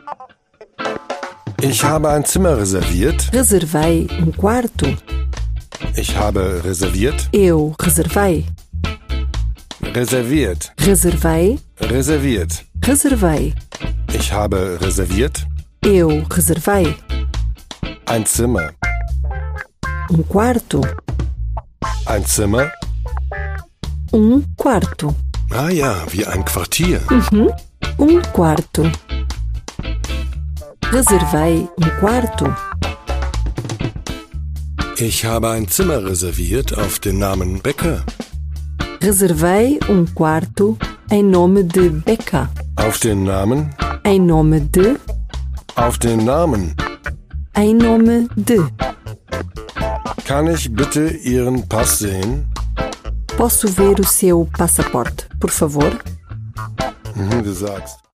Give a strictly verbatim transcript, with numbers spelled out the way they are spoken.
Ich habe ein Zimmer reserviert. Reservei um quarto. Ich habe reserviert. Eu reservei. Reserviert. Reservei. Reserviert. Reservei. Ich habe reserviert. Eu reservei. Ein Zimmer. Um quarto. Ein Zimmer. Um quarto. Ah ja, wie ein Quartier. Uhum. Um quarto. Reservei um quarto. Ich habe ein Zimmer reserviert auf den Namen Becker. Reservei um quarto em nome de Beca. Auf den Namen? Em nome de. Auf den Namen. Em nome de. Kann ich bitte Ihren Pass sehen? Posso ver o seu passaporte, por favor? Mhm, du sagst.